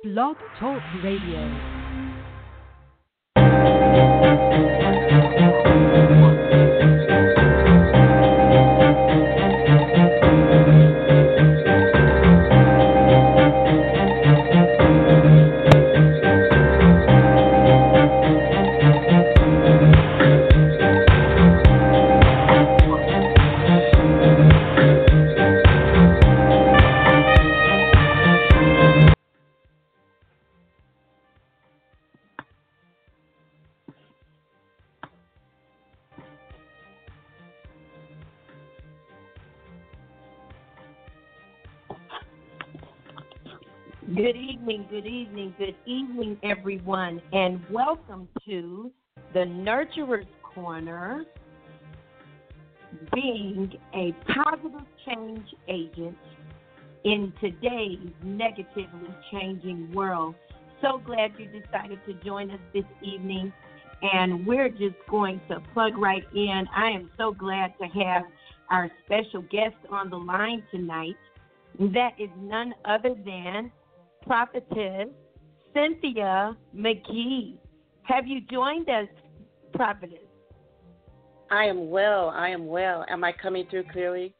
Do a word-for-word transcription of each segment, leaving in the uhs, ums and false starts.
Blog Talk Radio. Good evening, good evening, good evening, everyone, and welcome to the Nurturer's Corner, being a positive change agent in today's negatively changing world. So glad you decided to join us this evening, and we're just going to plug right in. I am so glad to have our special guest on the line tonight. That is none other than Prophetess Cynthia McGee. Have you joined us, Prophetess? I am well. I am well. Am I coming through clearly?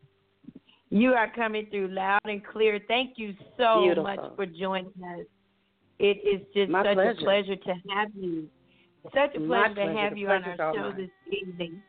You are coming through loud and clear. Thank you so Beautiful. much for joining us. It is just My such pleasure. a pleasure to have you. Such a My pleasure, pleasure. to have The you on pleasure's our all show mine. this evening.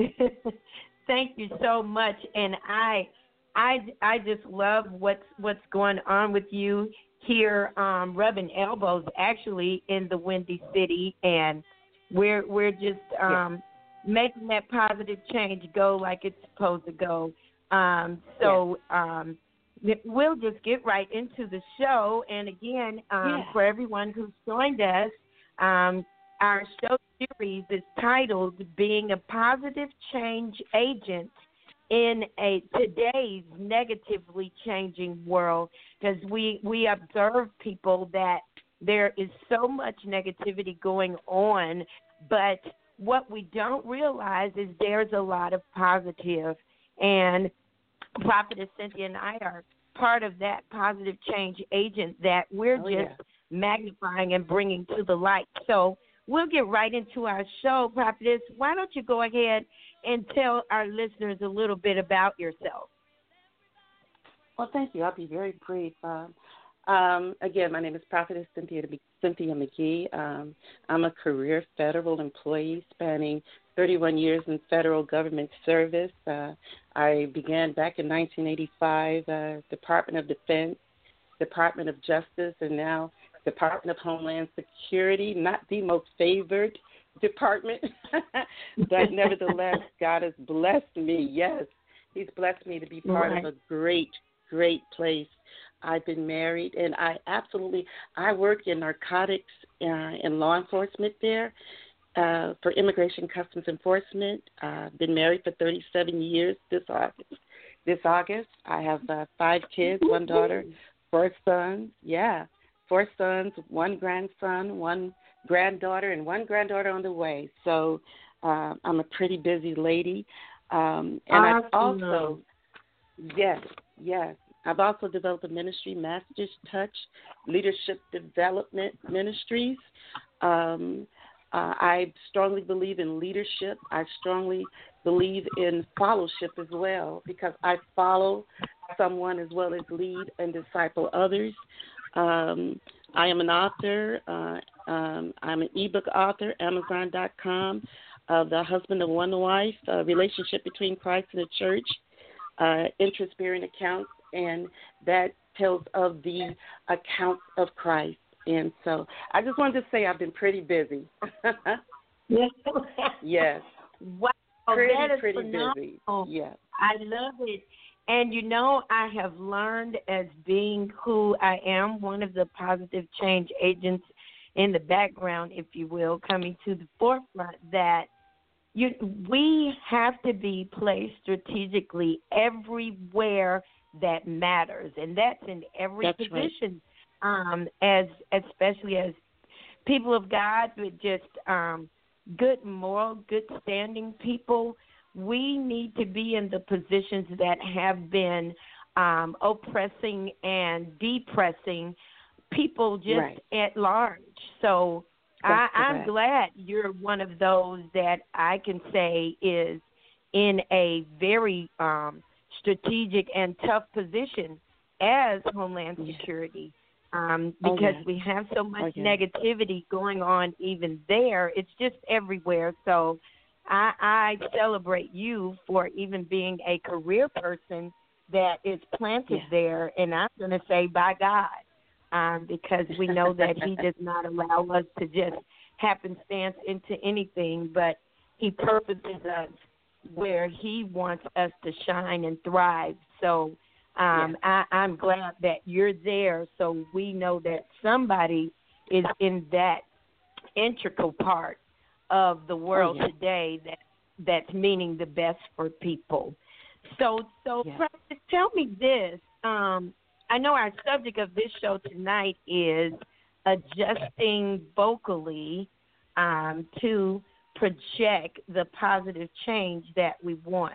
Thank you so much, and I, I, I just love what's what's going on with you here, um, rubbing elbows actually in the Windy City, and we're we're just um, yeah. making that positive change go like it's supposed to go. Um, so yeah. um, we'll just get right into the show. And again, um, yeah. for everyone who's joined us, um, our show series is titled "Being a Positive Change Agent in a today's negatively changing world," because we we observe people that there is so much negativity going on, but what we don't realize is there's a lot of positive, and Prophetess Cynthia and I are part of that positive change agent that we're oh, just yeah. magnifying and bringing to the light. So we'll get right into our show. Prophetess, why don't you go ahead and tell our listeners a little bit about yourself? Well, thank you. I'll be very brief. Um, um, again, my name is Prophetess Cynthia, Cynthia McGee. Um, I'm a career federal employee spanning thirty-one years in federal government service. Uh, I began back in nineteen eighty-five, uh, Department of Defense, Department of Justice, and now Department of Homeland Security, not the most favored department, but nevertheless, God has blessed me. Yes, He's blessed me to be part right. of a great, great place. I've been married, and I absolutely, I work in narcotics uh, and law enforcement there uh, for Immigration Customs Enforcement. I've uh, been married for thirty-seven years this August. This August, I have uh, five kids, one daughter, four sons. Yeah, four sons, one grandson, one granddaughter, and one granddaughter on the way. So uh, I'm a pretty busy lady. Um, and awesome. I've also, yes, yes, I've also developed a ministry, Master's Touch Leadership Development Ministries. Um, uh, I strongly believe in leadership. I strongly believe in fellowship as well, because I follow someone as well as lead and disciple others. Um, I am an author. Uh, um, I'm an ebook author, Amazon dot com, uh, The Husband of One Wife, uh, Relationship Between Christ and the Church, uh, Interest-Bearing Accounts, and that tells of the accounts of Christ. And so I just wanted to say I've been pretty busy. yes. yes. Wow, pretty, that is pretty phenomenal. busy. Yes. I love it. And, you know, I have learned as being who I am, one of the positive change agents in the background, if you will, coming to the forefront, that you, we have to be placed strategically everywhere that matters. And that's in every that's position, right. um, as especially as people of God with just um, good moral, good standing people. We need to be in the positions that have been um, oppressing and depressing people just right. at large. So I, That's I'm correct. glad you're one of those that I can say is in a very um, strategic and tough position as Homeland Yeah. Security, um, Oh, because yeah. we have so much Oh, yeah. negativity going on even there. It's just everywhere. So I, I celebrate you for even being a career person that is planted Yeah. there, and I'm going to say by God, um, because we know that He does not allow us to just happenstance into anything, but He purposes us where He wants us to shine and thrive. So um, I, I'm glad that you're there, so we know that somebody is in that integral part of the world oh, yeah. today that that's meaning the best for people. So, so Yeah. Precious, tell me this. Um, I know our subject of this show tonight is adjusting vocally um, to project the positive change that we want.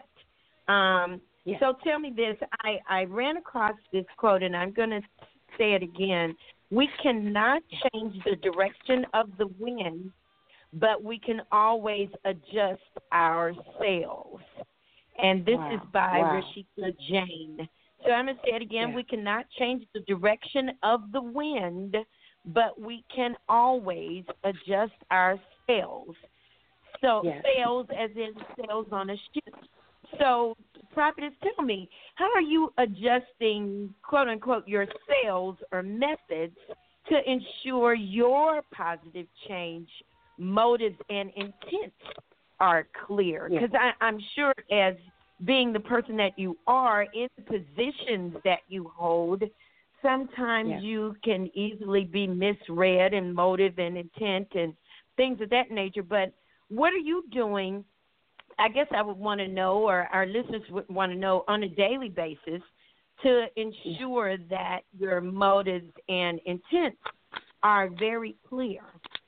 Um, Yeah. So tell me this. I, I ran across this quote, and I'm going to say it again. We cannot change the direction of the wind, but we can always adjust our sails. And this Wow. is by Wow. Rashida Jane. So I'm going to say it again. Yeah. We cannot change the direction of the wind, but we can always adjust our sails. So Yes. sails as in sails on a ship. So, Prophetess, tell me, how are you adjusting, quote unquote, your sails or methods to ensure your positive change, motives, and intents are clear? Yeah. Because I'm sure, as being the person that you are in the positions that you hold, sometimes Yeah. you can easily be misread in motive and intent and things of that nature. But what are you doing? I guess I would want to know, or our listeners would want to know on a daily basis, to ensure that your motives and intents are very clear.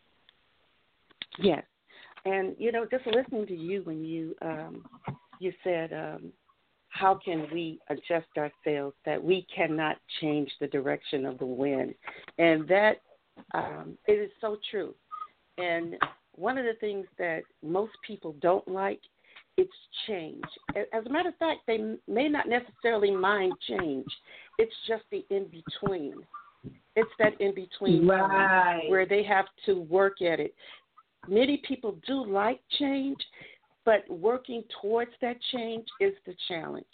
Yes. And, you know, just listening to you when you um, you said, um, how can we adjust ourselves that we cannot change the direction of the wind? And that um, it is so true. And one of the things that most people don't like, it's change. As a matter of fact, they may not necessarily mind change. It's just the in-between. It's that in-between Right. where they have to work at it. Many people do like change, but working towards that change is the challenge.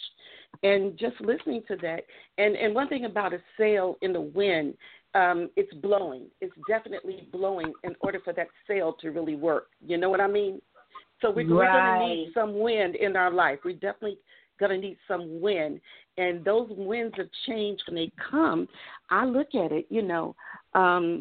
And just listening to that, and, and one thing about a sail in the wind, um, it's blowing. It's definitely blowing in order for that sail to really work. You know what I mean? So we're, we're going to need some wind in our life. We're definitely going to need some wind. And those winds of change, when they come, I look at it, you know, um,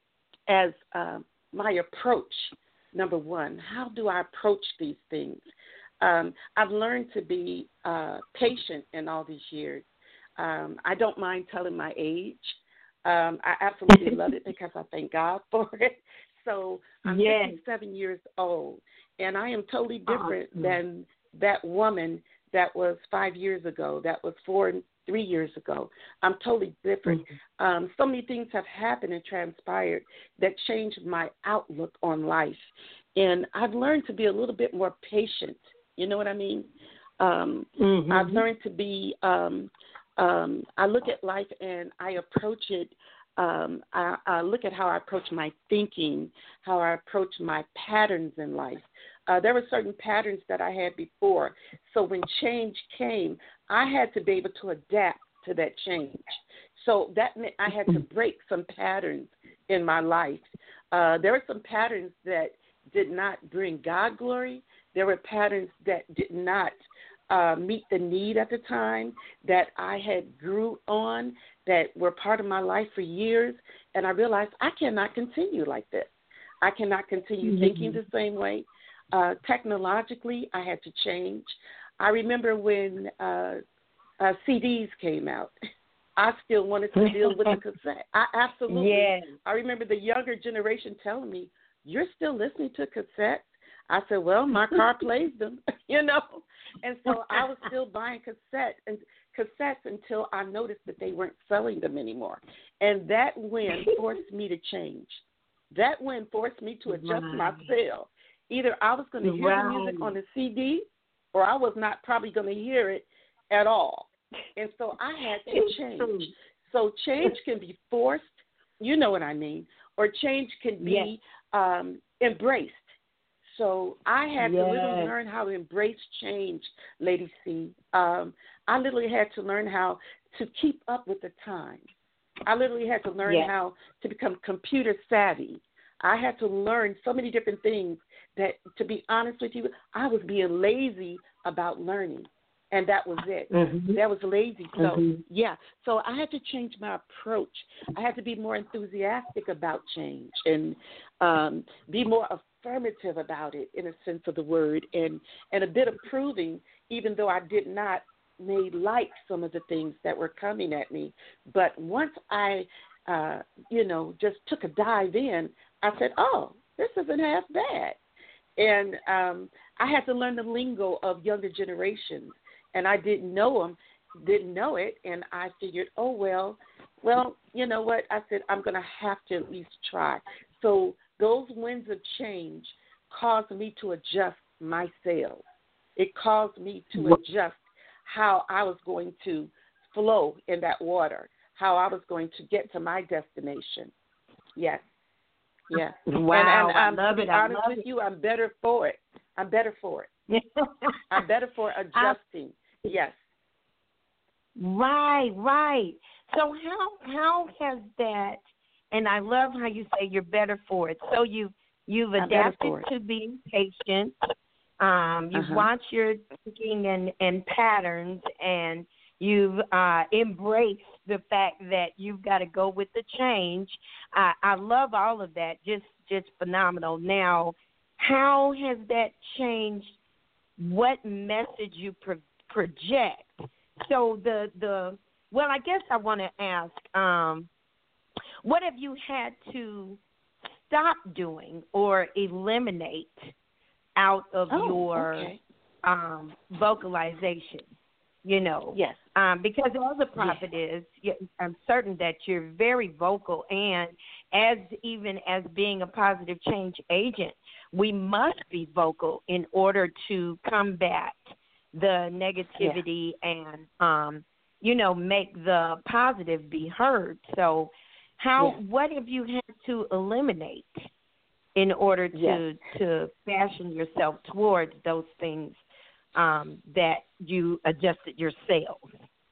as uh, my approach, number one. How do I approach these things? Um, I've learned to be uh, patient in all these years. Um, I don't mind telling my age. Um, I absolutely love it because I thank God for it. So I'm yes. fifty-seven years old, and I am totally different awesome. than that woman that was five years ago, that was four and three years ago. I'm totally different. Mm-hmm. Um, so many things have happened and transpired that changed my outlook on life. And I've learned to be a little bit more patient. You know what I mean? Um, mm-hmm. I've learned to be, um, um, I look at life and I approach it. Um, I, I look at how I approach my thinking, how I approach my patterns in life. Uh, there were certain patterns that I had before. So when change came, I had to be able to adapt to that change. So that meant I had to break some patterns in my life. Uh, there were some patterns that did not bring God glory. There were patterns that did not uh, meet the need at the time that I had grew on, that were part of my life for years. And I realized I cannot continue like this. I cannot continue mm-hmm. thinking the same way. Uh, technologically, I had to change. I remember when uh, uh, C Ds came out. I still wanted to deal with the cassette. I absolutely. Yes. I remember the younger generation telling me, "You're still listening to cassettes?" I said, "Well, my car plays them, you know." And so I was still buying cassettes, and cassettes until I noticed that they weren't selling them anymore. And that win forced me to change. That win forced me to adjust Right. my sale. Either I was going to hear Right. the music on the C D or I was not probably going to hear it at all. And so I had to It's change. true. So change can be forced, you know what I mean, or change can be Yes. um, embraced. So I had to literally Yes. learn how to embrace change, Lady C. Um, I literally had to learn how to keep up with the times. I literally had to learn Yes. how to become computer savvy. I had to learn so many different things that, to be honest with you, I was being lazy about learning. And that was it. Mm-hmm. That was lazy. So, Mhm. yeah. So I had to change my approach. I had to be more enthusiastic about change and um, be more affirmative about it in a sense of the word, and, and a bit approving, even though I did not may like some of the things that were coming at me. But once I, uh, you know, just took a dive in, I said, oh, this isn't half bad. And um, I had to learn the lingo of younger generations. And I didn't know them, didn't know it, and I figured, oh, well, well, you know what? I said, I'm going to have to at least try. So those winds of change caused me to adjust my sales. It caused me to adjust how I was going to flow in that water, how I was going to get to my destination. Yes. Yes. Wow, and, and I um, love to it. be I honest love with it. you, I'm better for it. I'm better for it. I'm better for adjusting. Yes. Right, right. So how how has that? And I love how you say you're better for it. So you you've I'm better adapted for it. to being patient. Um, you've Uh-huh. watched your thinking and, and patterns, and you've uh, embraced the fact that you've got to go with the change. I, I love all of that. Just just phenomenal. Now, how has that changed what message you pro- project? So the the well, I guess I want to ask, um, what have you had to stop doing or eliminate out of Oh, your okay. um, vocalization? You know, Yes. um, because as a prophet is, I'm certain that you're very vocal, and as even as being a positive change agent, we must be vocal in order to combat the negativity yeah. and, um, you know, make the positive be heard. So how, yeah. what have you had to eliminate in order to, yes. to fashion yourself towards those things um, that you adjusted your sales?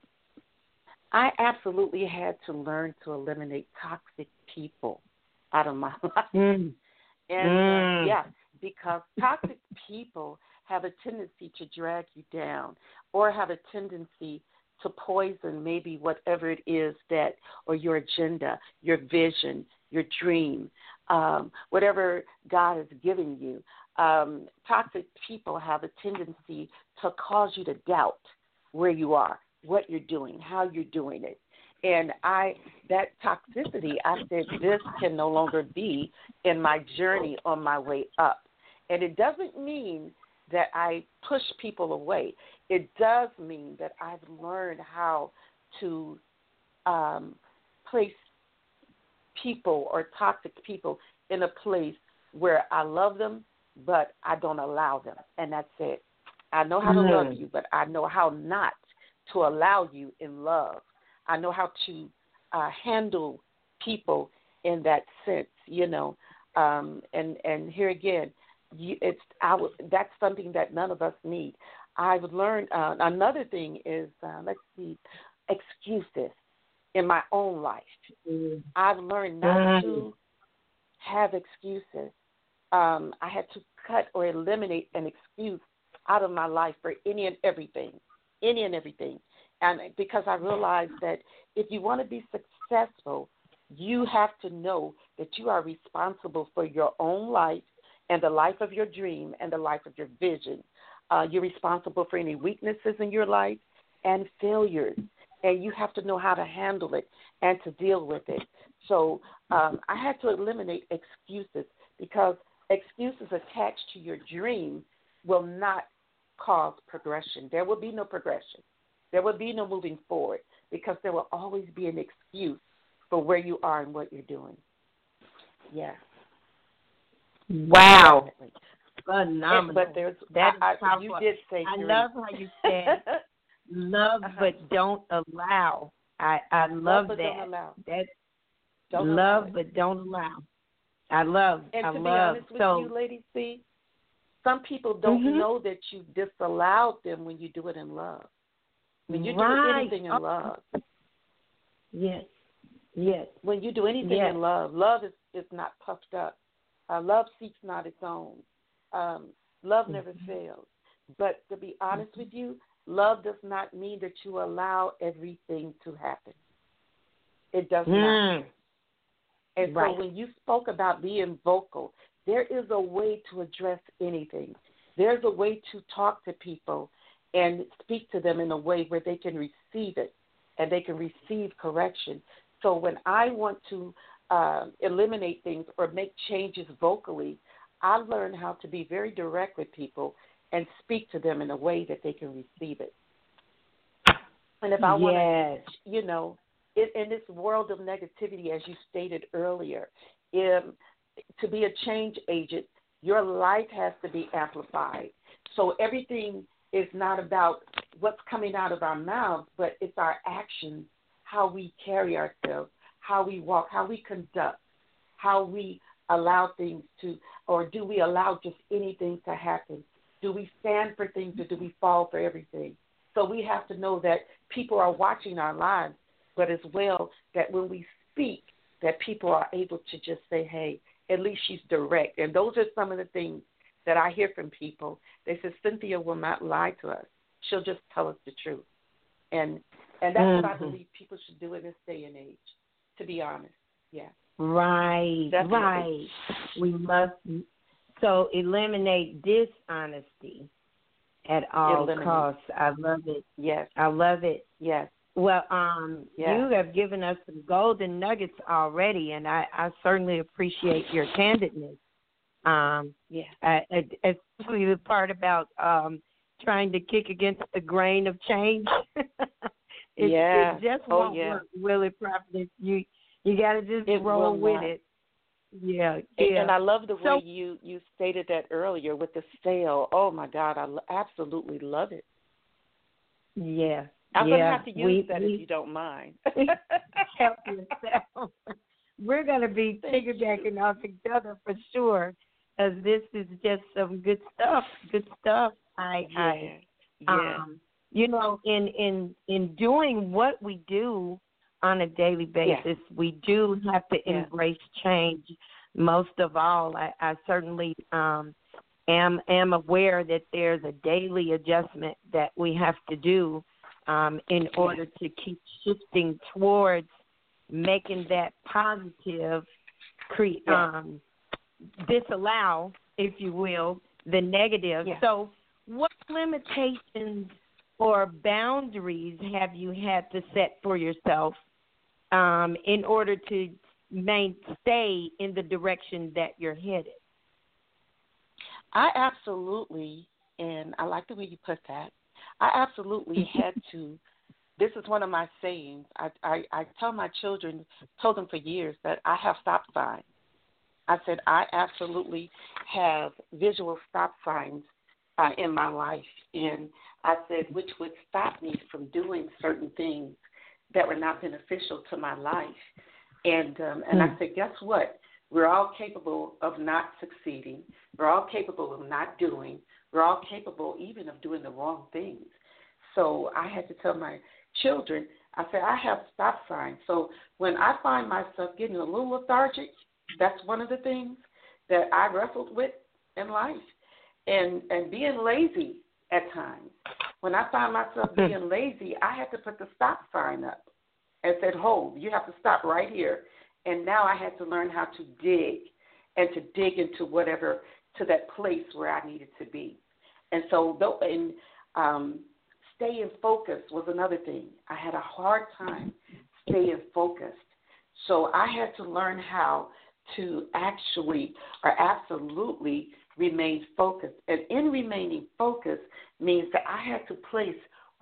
I absolutely had to learn to eliminate toxic people out of my life. Mm. And, mm. Uh, yeah, because toxic people have a tendency to drag you down or have a tendency to poison maybe whatever it is that, or your agenda, your vision, your dream, um, whatever God has given you. Um, toxic people have a tendency to cause you to doubt where you are, what you're doing, how you're doing it. And I, that toxicity, I said, this can no longer be in my journey on my way up. And it doesn't mean that I push people away. It does mean that I've learned how to um, place people or toxic people in a place where I love them, but I don't allow them. And that's it. I know how to mm. love you, but I know how not to allow you in love. I know how to uh, handle people in that sense, you know. Um, and, and here again, you, it's I w- that's something that none of us need. I've learned uh, another thing is, uh, let's see, excuses in my own life. Mm. I've learned not mm. to have excuses. Um, I had to cut or eliminate an excuse out of my life for any and everything, any and everything. And because I realized that if you want to be successful, you have to know that you are responsible for your own life and the life of your dream and the life of your vision. Uh, you're responsible for any weaknesses in your life and failures, and you have to know how to handle it and to deal with it. So um, I had to eliminate excuses because excuses attached to your dream will not cause progression. There will be no progression. There will be no moving forward because there will always be an excuse for where you are and what you're doing. Yeah. Wow. Definitely. Phenomenal. But there's that I, is I, you did say I three. love how you said love uh-huh. but don't allow. I, I love, love but that. Don't allow. That don't love allow but don't allow. I love. And I to love. be honest with so, you, ladies, see, some people don't mm-hmm. know that you disallowed them when you do it in love. When you right. do anything in oh. love. Yes. Yes. When you do anything yes. in love, love is, is not puffed up. Uh, love seeks not its own. Um, love mm-hmm. never fails. But to be honest mm-hmm. with you, love does not mean that you allow everything to happen. It does mm. not. And right. so when you spoke about being vocal, there is a way to address anything. There's a way to talk to people and speak to them in a way where they can receive it and they can receive correction. So when I want to uh, eliminate things or make changes vocally, I learn how to be very direct with people and speak to them in a way that they can receive it. And if I yes. want to, you know, in, in this world of negativity, as you stated earlier, um, to be a change agent, your light has to be amplified. So everything is not about what's coming out of our mouths, but it's our actions, how we carry ourselves, how we walk, how we conduct, how we allow things to, or do we allow just anything to happen? Do we stand for things or do we fall for everything? So we have to know that people are watching our lives, but as well that when we speak, that people are able to just say, hey, at least she's direct. And those are some of the things that I hear from people. They say, Cynthia will not lie to us. She'll just tell us the truth. And and that's mm-hmm. what I believe people should do in this day and age, to be honest. Yeah. Right, Definitely. right. We must so eliminate dishonesty at all eliminate. costs. I love it. Yes. I love it. Yes. Well, um, yes. you have given us some golden nuggets already, and I, I certainly appreciate your candidness. Um, yeah. I, I, especially the part about um, trying to kick against the grain of change. it, yeah. it just oh, won't yeah. work, will it, Prophet? You you got to just it roll with not. it. Yeah, and, yeah. And I love the way so, you, you stated that earlier with the sale. Oh, my God, I absolutely love it. Yeah. I'm yeah. going to have to use we, that we, if you don't mind. Help yourself. We're going to be piggybacking off each other for sure, because this is just some good stuff. Good stuff. I, yeah. I yeah. Um, you know, in, in in doing what we do on a daily basis, yeah. we do have to yeah. embrace change. Most of all, I, I certainly um, am am aware that there's a daily adjustment that we have to do um, in order to keep shifting towards making that positive, cre- yeah. um, disallow, if you will, the negative. Yeah. So what limitations or boundaries have you had to set for yourself um, in order to main, stay in the direction that you're headed? I absolutely, and I like the way you put that, I absolutely had to. This is one of my sayings. I, I, I tell my children, told them for years that I have stop signs. I said I absolutely have visual stop signs uh, in my life. And I said which would stop me from doing certain things that were not beneficial to my life. And um, and hmm. I said, guess what? We're all capable of not succeeding. We're all capable of not doing. We're all capable even of doing the wrong things. So I had to tell my children, I said, I have stop signs. So when I find myself getting a little lethargic, that's one of the things that I wrestled with in life. And and being lazy at times. When I find myself being lazy, I had to put the stop sign up and said, hold, you have to stop right here. And now I had to learn how to dig and to dig into whatever, to that place where I needed to be. And so, and um, staying focused was another thing. I had a hard time staying focused. So I had to learn how to actually or absolutely remain focused. And in remaining focused means that I had to place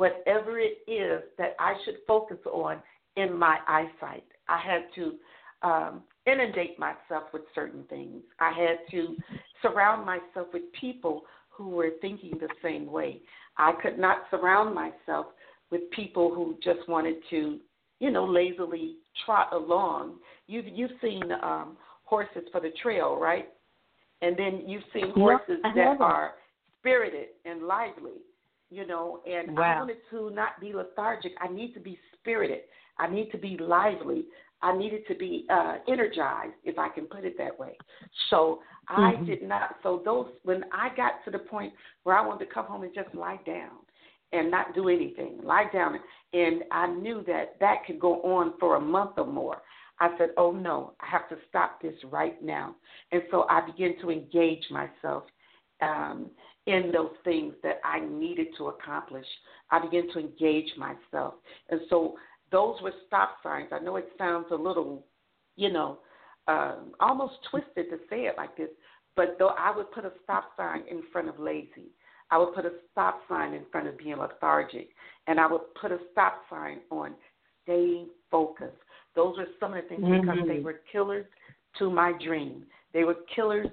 whatever it is that I should focus on in my eyesight. I had to um, inundate myself with certain things. I had to surround myself with people who were thinking the same way. I could not surround myself with people who just wanted to, you know, lazily trot along. You've, you've seen um, horses for the trail, right? And then you've seen horses yep, that are spirited and lively, you know, and wow. I wanted to not be lethargic. I need to be spirited. I need to be lively. I needed to be uh, energized, if I can put it that way. So mm-hmm. I did not, so those, when I got to the point where I wanted to come home and just lie down and not do anything, lie down, and I knew that that could go on for a month or more. I said, oh, no, I have to stop this right now. And so I began to engage myself um, in those things that I needed to accomplish. I began to engage myself. And so those were stop signs. I know it sounds a little, you know, um, almost twisted to say it like this, but though I would put a stop sign in front of lazy. I would put a stop sign in front of being lethargic. And I would put a stop sign on staying focused. Those were some of the things mm-hmm. because they were killers to my dream. They were killers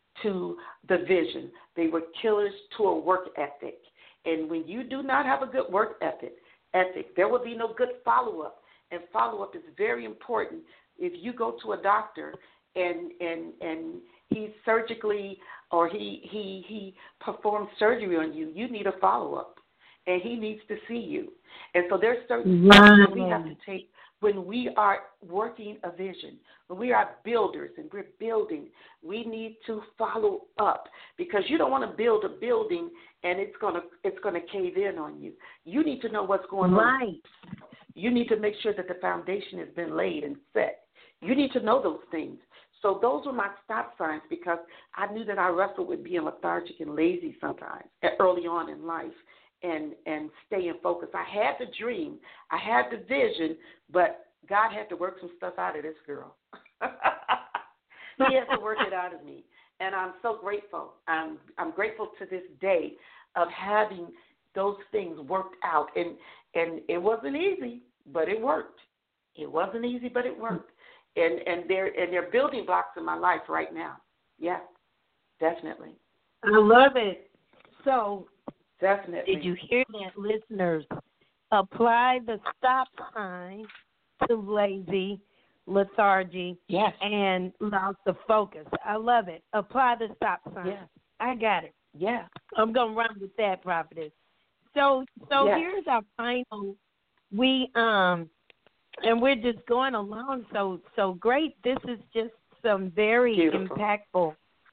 to the vision. They were killers to a work ethic. And when you do not have a good work ethic, ethic, there will be no good follow-up. And follow-up is very important. If you go to a doctor and and and he surgically or he he he performs surgery on you, you need a follow-up. And he needs to see you. And so there's certain steps that we have to take when we are working a vision, when we are builders and we're building, we need to follow up because you don't want to build a building and it's gonna it's gonna cave in on you. You need to know what's going right. on. You need to make sure that the foundation has been laid and set. You need to know those things. So those were my stop signs because I knew that I wrestled with being lethargic and lazy sometimes early on in life. And, and stay in focus. I had the dream, I had the vision, but God had to work some stuff out of this girl. He had to work it out of me, and I'm so grateful. I'm I'm grateful to this day of having those things worked out, and and it wasn't easy, but it worked. It wasn't easy, but it worked, and and they're and they're building blocks in my life right now. Yeah, definitely. I love it. So. Definitely. Did you hear that, listeners? Apply the stop sign to lazy, lethargy, yes. and loss of focus. I love it. Apply the stop sign. Yes. I got it. Yeah. I'm going to run with that, Prophetess. So so yes. here's our final. We, um, and we're just going along so, so great. This is just some very Beautiful. impactful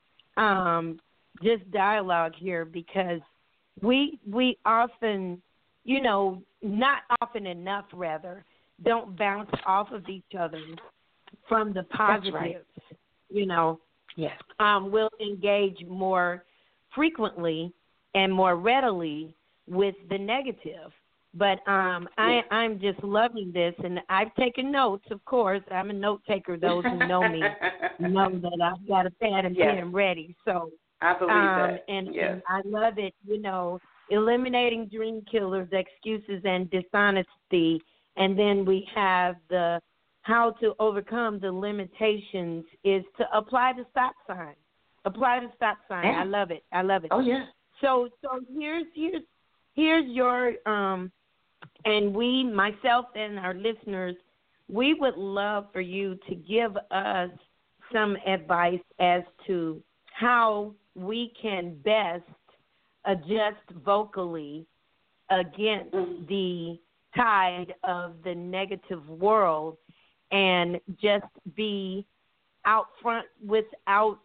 um, just dialogue here because We we often, you know, not often enough, rather, don't bounce off of each other from the positives. Right. You know, yes. um, we'll engage more frequently and more readily with the negative. But um, I, yes. I'm just loving this, and I've taken notes, of course. I'm a note taker. Those who know me know that I've got a pad and yes. pen ready. So. I believe um, that. And, yes. and I love it, you know, eliminating dream killers, excuses, and dishonesty. And then we have the how to overcome the limitations is to apply the stop sign. Apply the stop sign. Yeah. I love it. I love it. Oh, yeah. So so here's here's here's your um, and we, myself and our listeners, we would love for you to give us some advice as to how we can best adjust vocally against mm-hmm. the tide of the negative world and just be out front without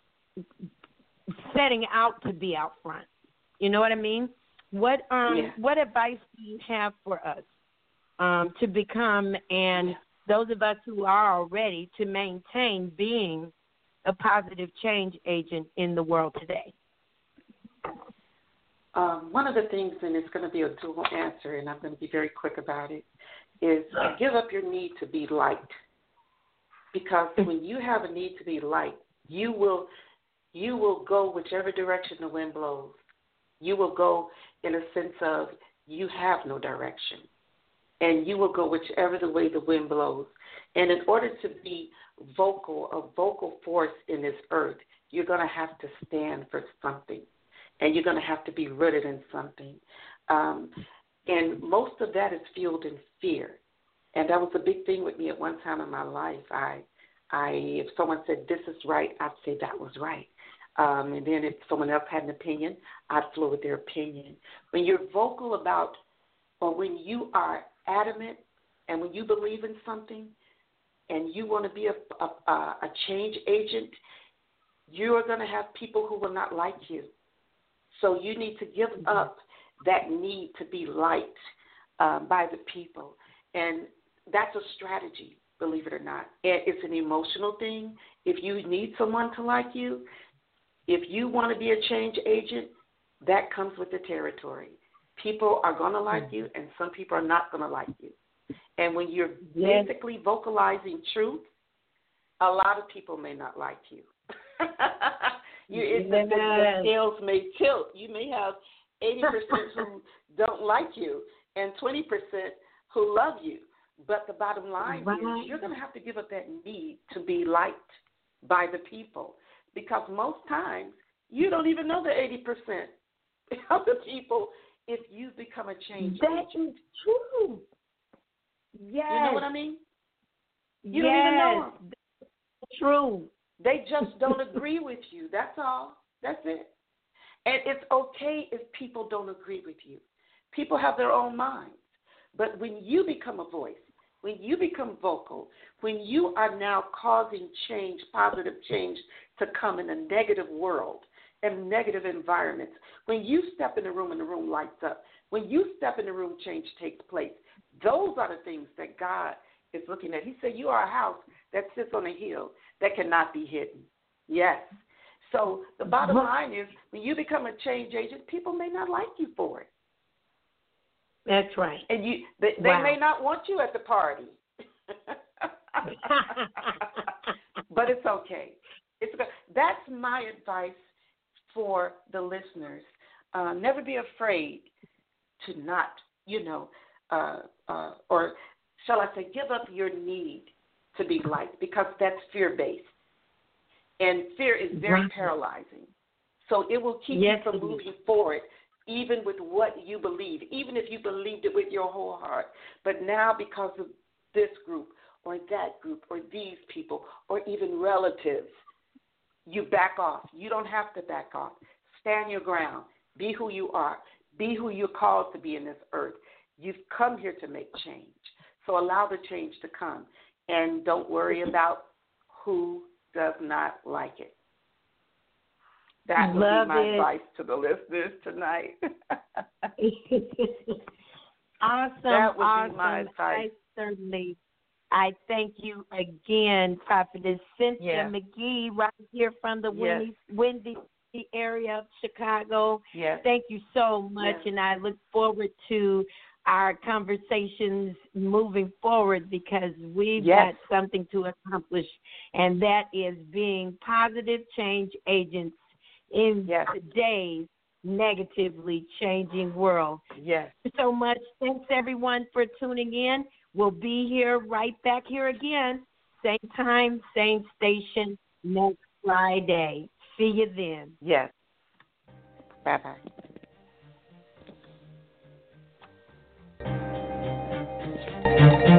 setting out to be out front. You know what I mean? What um yeah. what advice do you have for us um, to become and yeah. those of us who are already to maintain being a positive change agent in the world today? Um, one of the things, and it's going to be a dual answer, and I'm going to be very quick about it, is give up your need to be liked. Because when you have a need to be liked, you will you will go whichever direction the wind blows. You will go in a sense of you have no direction. And you will go whichever the way the wind blows. And in order to be vocal, a vocal force in this earth, you're going to have to stand for something. And you're going to have to be rooted in something. Um, and most of that is fueled in fear. And that was a big thing with me at one time in my life. I, I, if someone said this is right, I'd say that was right. Um, and then if someone else had an opinion, I'd flow with their opinion. When you're vocal about, or when you are adamant, and when you believe in something, and you want to be a, a, a change agent, you are going to have people who will not like you. So you need to give up that need to be liked um, by the people. And that's a strategy, believe it or not. It's an emotional thing. If you need someone to like you, if you want to be a change agent, that comes with the territory. People are going to like you, and some people are not going to like you. And when you're yes. basically vocalizing truth, a lot of people may not like you. you it, yes. the, the scales may tilt. You may have eighty percent who don't like you and twenty percent who love you. But the bottom line right. is you're going to have to give up that need to be liked by the people, because most times you don't even know the eighty percent of the people if you become a change That agent. is true. Yes. You know what I mean? You yes. don't even know them. True. They just don't agree with you. That's all. That's it. And it's okay if people don't agree with you. People have their own minds. But when you become a voice, when you become vocal, when you are now causing change, positive change to come in a negative world and negative environments, when you step in the room and the room lights up, when you step in the room, change takes place. Those are the things that God is looking at. He said, you are a house that sits on a hill that cannot be hidden. Yes. So the bottom line is, when you become a change agent, people may not like you for it. That's right. And you, they, they wow. may not want you at the party. But it's okay. It's okay. That's my advice for the listeners. Uh, never be afraid to not, you know, uh, uh, or shall I say, give up your need to be liked, because that's fear-based. And fear is very right. paralyzing. So it will keep yes, you from moving forward, even with what you believe, even if you believed it with your whole heart. But now, because of this group or that group or these people or even relatives, you back off. You don't have to back off. Stand your ground. Be who you are. Be who you're called to be in this earth. You've come here to make change. So allow the change to come. And don't worry about who does not like it. That would Love be my it. advice to the listeners tonight. awesome. That would awesome. be my advice. I certainly, I thank you again, Prophetess Cynthia yeah. McGee, right here from the yes. Windy, Windy area of Chicago. Yes. Thank you so much, yes. and I look forward to our conversations moving forward, because we've yes. got something to accomplish, and that is being positive change agents in yes. today's negatively changing world. Yes. So much. Thanks, everyone, for tuning in. We'll be here right back here again, same time, same station, next Friday. See you then. Yes. Bye-bye. Thank you.